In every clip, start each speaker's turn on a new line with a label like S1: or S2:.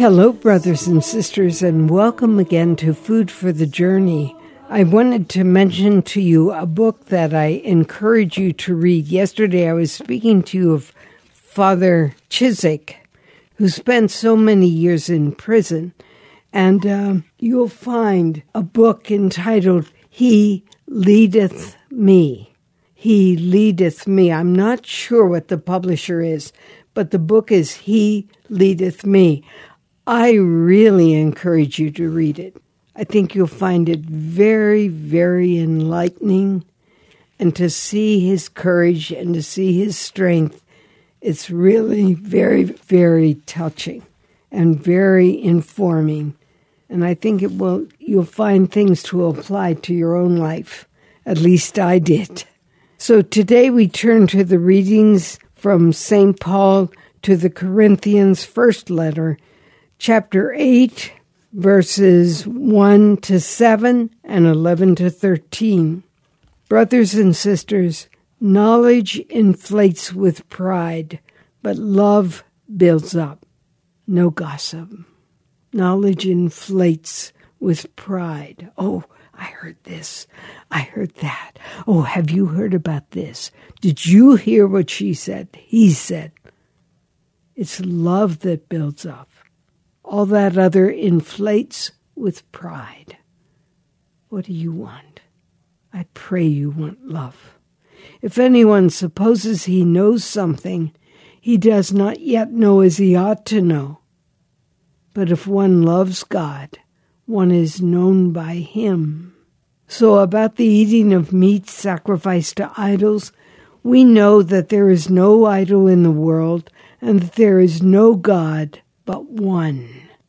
S1: Hello, brothers and sisters, and welcome again to Food for the Journey. I wanted to mention to you a book that I encourage you to read. Yesterday, I was speaking to you of Father Chiswick, who spent so many years in prison, and you'll find a book entitled He Leadeth Me. He Leadeth Me. I'm not sure what the publisher is, but the book is He Leadeth Me. I really encourage you to read it. I think you'll find it very, very enlightening, and to see his courage and to see his strength, it's really very, very touching and very informing. And I think you'll find things to apply to your own life. At least I did. So today we turn to the readings from St. Paul to the Corinthians' first letter, chapter 8, verses 1 to 7 and 11 to 13. Brothers and sisters, knowledge inflates with pride, but love builds up. No gossip. Knowledge inflates with pride. Oh, I heard this. I heard that. Oh, have you heard about this? Did you hear what she said? He said. It's love that builds up. All that other inflates with pride. What do you want? I pray you want love. If anyone supposes he knows something, he does not yet know as he ought to know. But if one loves God, one is known by him. So about the eating of meat sacrificed to idols, we know that there is no idol in the world, and that there is no God but one.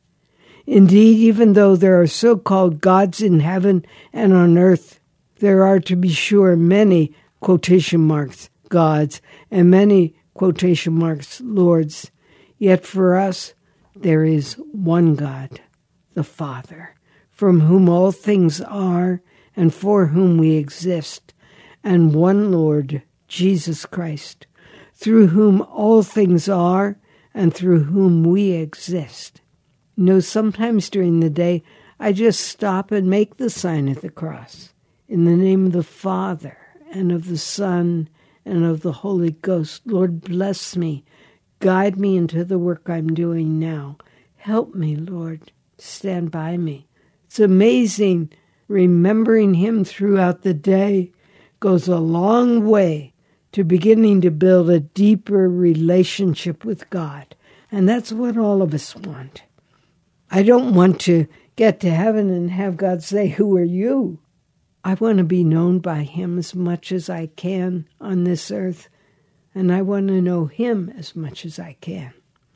S1: Indeed, even though there are so-called gods in heaven and on earth, there are, to be sure, many, quotation marks, gods, and many, quotation marks, lords. Yet for us, there is one God, the Father, from whom all things are and for whom we exist, and one Lord, Jesus Christ, through whom all things are and through whom we exist. You know, sometimes during the day, I just stop and make the sign of the cross. In the name of the Father, and of the Son, and of the Holy Ghost. Lord, bless me. Guide me into the work I'm doing now. Help me, Lord. Stand by me. It's amazing. Remembering him throughout the day goes a long way to beginning to build a deeper relationship with God. And that's what all of us want. I don't want to get to heaven and have God say, "Who are you?" I want to be known by him as much as I can on this earth, and I want to know him as much as I can.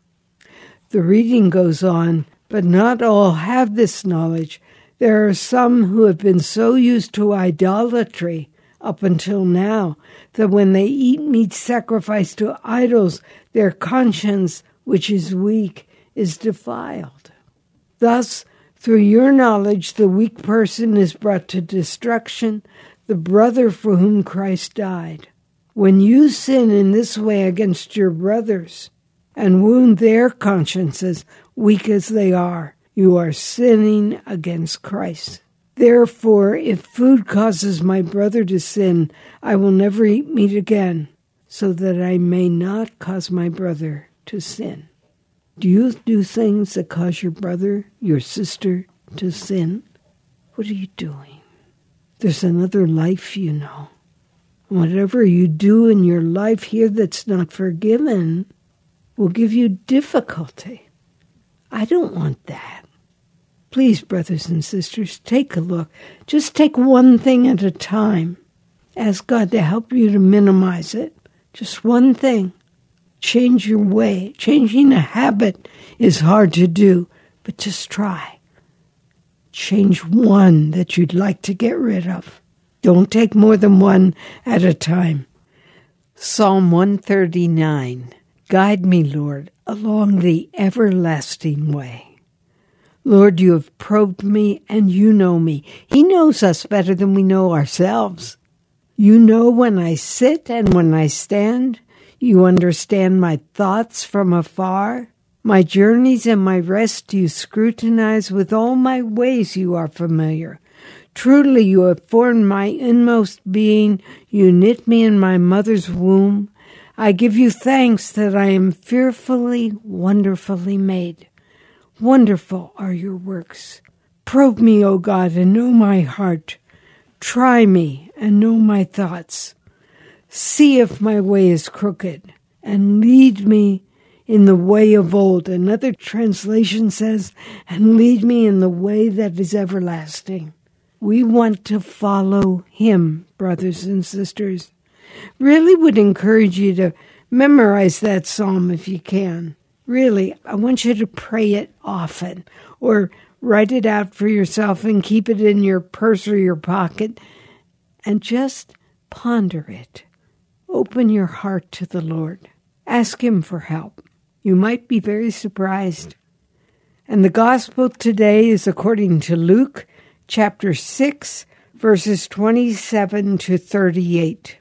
S1: The reading goes on, but not all have this knowledge. There are some who have been so used to idolatry up until now that when they eat meat sacrificed to idols, their conscience, which is weak, is defiled. Thus, through your knowledge, the weak person is brought to destruction, the brother for whom Christ died. When you sin in this way against your brothers and wound their consciences, weak as they are, you are sinning against Christ. Therefore, if food causes my brother to sin, I will never eat meat again, so that I may not cause my brother to sin. Do you do things that cause your brother, your sister, to sin? What are you doing? There's another life, you know. Whatever you do in your life here that's not forgiven will give you difficulty. I don't want that. Please, brothers and sisters, take a look. Just take one thing at a time. Ask God to help you to minimize it. Just one thing. Change your way. Changing a habit is hard to do, but just try. Change one that you'd like to get rid of. Don't take more than one at a time. Psalm 139. Guide me, Lord, along the everlasting way. Lord, you have probed me and you know me. He knows us better than we know ourselves. You know when I sit and when I stand. You understand my thoughts from afar. My journeys and my rest you scrutinize. With all my ways you are familiar. Truly you have formed my inmost being. You knit me in my mother's womb. I give you thanks that I am fearfully, wonderfully made. Wonderful are your works. Probe me, O God, and know my heart. Try me and know my thoughts. See if my way is crooked, and lead me in the way of old. Another translation says, and lead me in the way that is everlasting. We want to follow him, brothers and sisters. Really would encourage you to memorize that psalm if you can. Really, I want you to pray it often, or write it out for yourself and keep it in your purse or your pocket, and just ponder it. Open your heart to the Lord. Ask him for help. You might be very surprised. And the gospel today is according to Luke chapter 6, verses 27 to 38.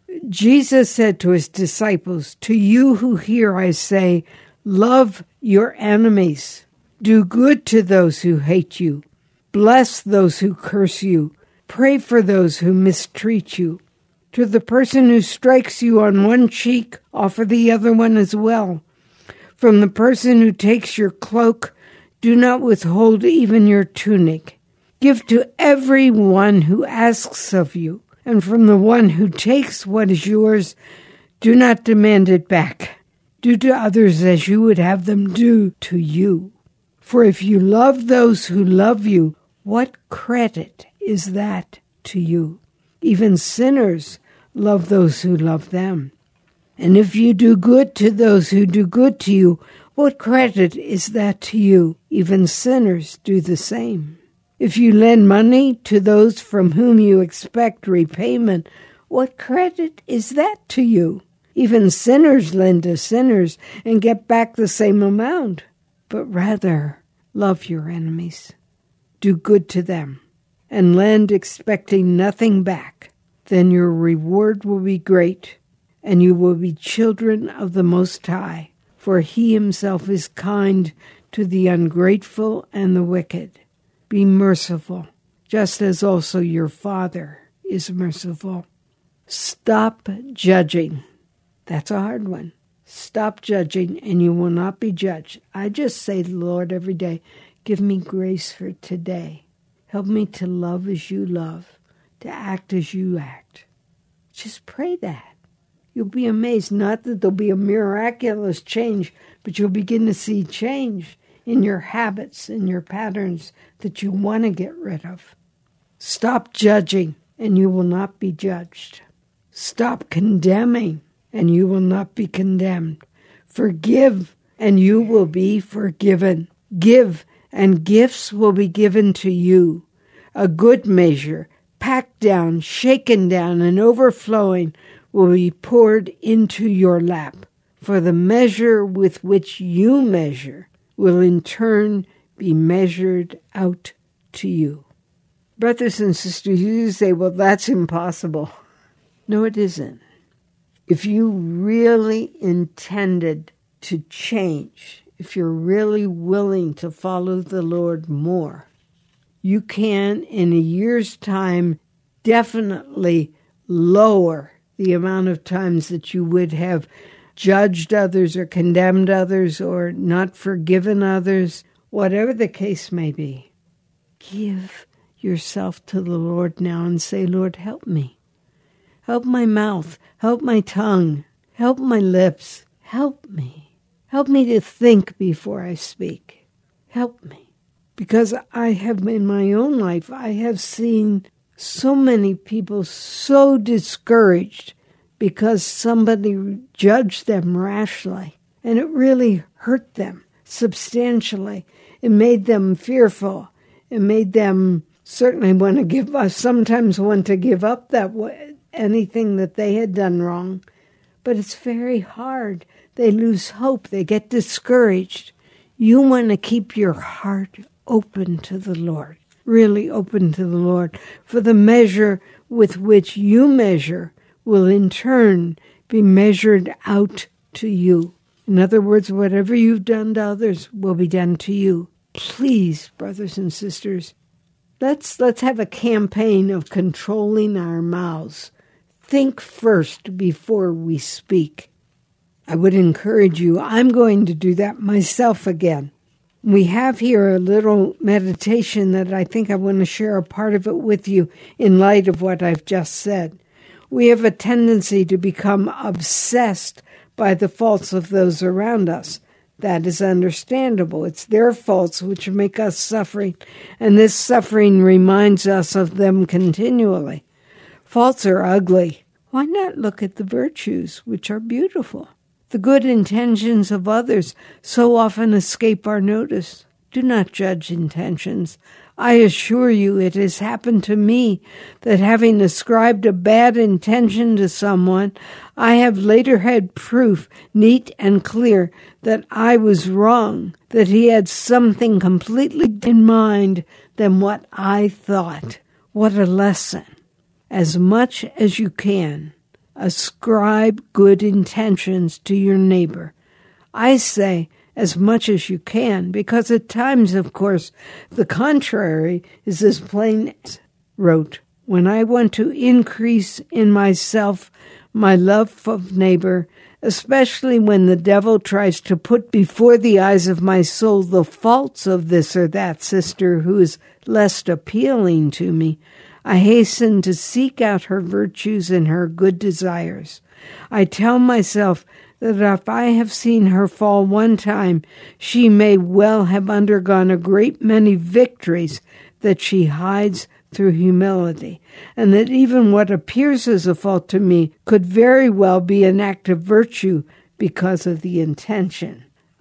S1: Jesus said to his disciples, "To you who hear I say, love your enemies. Do good to those who hate you. Bless those who curse you. Pray for those who mistreat you. To the person who strikes you on one cheek, offer the other one as well. From the person who takes your cloak, do not withhold even your tunic. Give to every one who asks of you, and from the one who takes what is yours, do not demand it back. Do to others as you would have them do to you. For if you love those who love you, what credit is that to you? Even sinners love those who love them. And if you do good to those who do good to you, what credit is that to you? Even sinners do the same. If you lend money to those from whom you expect repayment, what credit is that to you? Even sinners lend to sinners and get back the same amount. But rather, love your enemies. Do good to them, and lend expecting nothing back. Then your reward will be great, and you will be children of the Most High, for he himself is kind to the ungrateful and the wicked. Be merciful, just as also your Father is merciful. Stop judging. That's a hard one. Stop judging, and you will not be judged. I just say to the Lord every day, give me grace for today. Help me to love as you love, to act as you act. Just pray that. You'll be amazed, not that there'll be a miraculous change, but you'll begin to see change in your habits and your patterns that you want to get rid of. Stop judging, and you will not be judged. Stop condemning, and you will not be condemned. Forgive, and you will be forgiven. Give, and gifts will be given to you. A good measure, packed down, shaken down, and overflowing, will be poured into your lap. For the measure with which you measure will in turn be measured out to you. Brothers and sisters, you say, well, that's impossible. No, it isn't. If you really intended to change, if you're really willing to follow the Lord more, you can, in a year's time, definitely lower the amount of times that you would have judged others or condemned others or not forgiven others, whatever the case may be. Give yourself to the Lord now and say, Lord, help me. Help my mouth. Help my tongue. Help my lips. Help me. Help me to think before I speak. Help me. Because I have, in my own life, I have seen so many people so discouraged because somebody judged them rashly, and it really hurt them substantially. It made them fearful. It made them certainly want to give up, sometimes want to give up that anything that they had done wrong. But it's very hard. They lose hope. They get discouraged. You want to keep your heart open to the Lord, really open to the Lord, for the measure with which you measure will in turn be measured out to you. In other words, whatever you've done to others will be done to you. Please, brothers and sisters, let's have a campaign of controlling our mouths. Think first before we speak. I would encourage you. I'm going to do that myself again. We have here a little meditation that I think I want to share a part of it with you in light of what I've just said. We have a tendency to become obsessed by the faults of those around us. That is understandable. It's their faults which make us suffering, and this suffering reminds us of them continually. Faults are ugly. Why not look at the virtues, which are beautiful? The good intentions of others so often escape our notice. Do not judge intentions. I assure you it has happened to me that having ascribed a bad intention to someone, I have later had proof, neat and clear, that I was wrong, that he had something completely in mind than what I thought. What a lesson. As much as you can, ascribe good intentions to your neighbor. I say as much as you can, because at times, of course, the contrary is as plain as wrote. When I want to increase in myself my love of neighbor, especially when the devil tries to put before the eyes of my soul the faults of this or that sister who is less appealing to me, I hasten to seek out her virtues and her good desires. I tell myself that if I have seen her fall one time, she may well have undergone a great many victories that she hides through humility, and that even what appears as a fault to me could very well be an act of virtue because of the intention.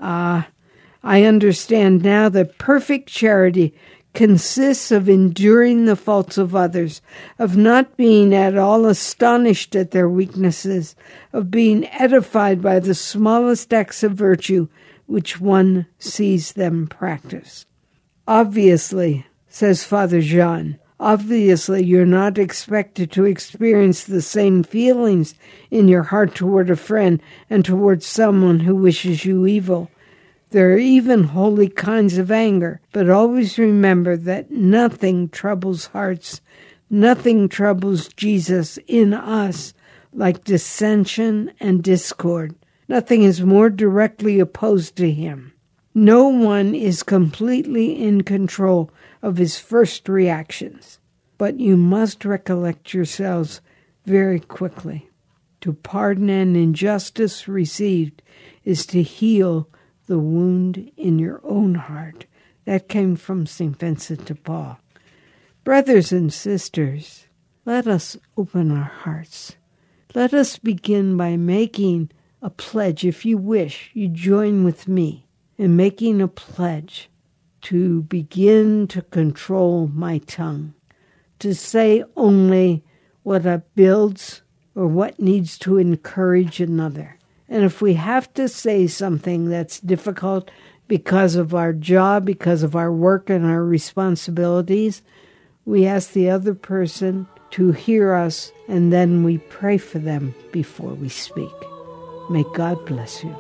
S1: I understand now that perfect charity consists of enduring the faults of others, of not being at all astonished at their weaknesses, of being edified by the smallest acts of virtue which one sees them practice. Obviously, says Father Jean, obviously you're not expected to experience the same feelings in your heart toward a friend and toward someone who wishes you evil. There are even holy kinds of anger, but always remember that nothing troubles hearts, nothing troubles Jesus in us like dissension and discord. Nothing is more directly opposed to him. No one is completely in control of his first reactions, but you must recollect yourselves very quickly. To pardon an injustice received is to heal the wound in your own heart. That came from St. Vincent de Paul. Brothers and sisters, let us open our hearts. Let us begin by making a pledge. If you wish, you join with me in making a pledge to begin to control my tongue, to say only what builds or what needs to encourage another. And if we have to say something that's difficult because of our job, because of our work and our responsibilities, we ask the other person to hear us, and then we pray for them before we speak. May God bless you.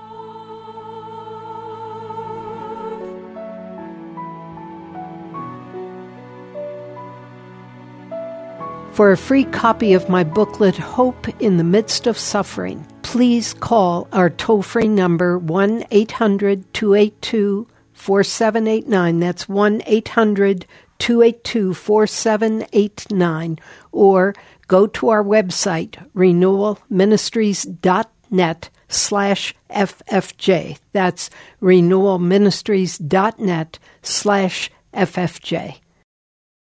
S1: For a free copy of my booklet, Hope in the Midst of Suffering, please call our toll-free number 1-800-282-4789. That's 1-800-282-4789. Or go to our website, renewalministries.net/FFJ. That's renewalministries.net/FFJ.